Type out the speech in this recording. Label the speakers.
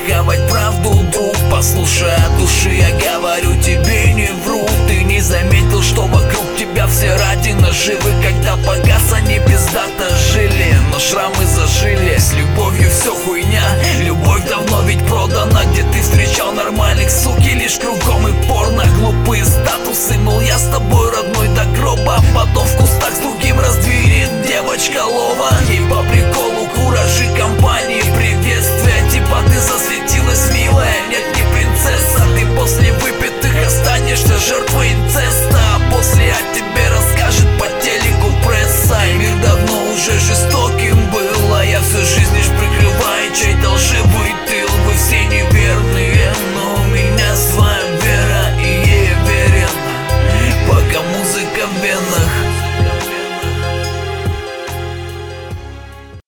Speaker 1: хавать правду, друг. Послушай от души, я говорю тебе, не вру. Ты не заметил, что вокруг тебя все ради наживы. Когда погас, они пиздато жили, но шрамы зажили. С любовью все хуйня, любовь давно ведь продана.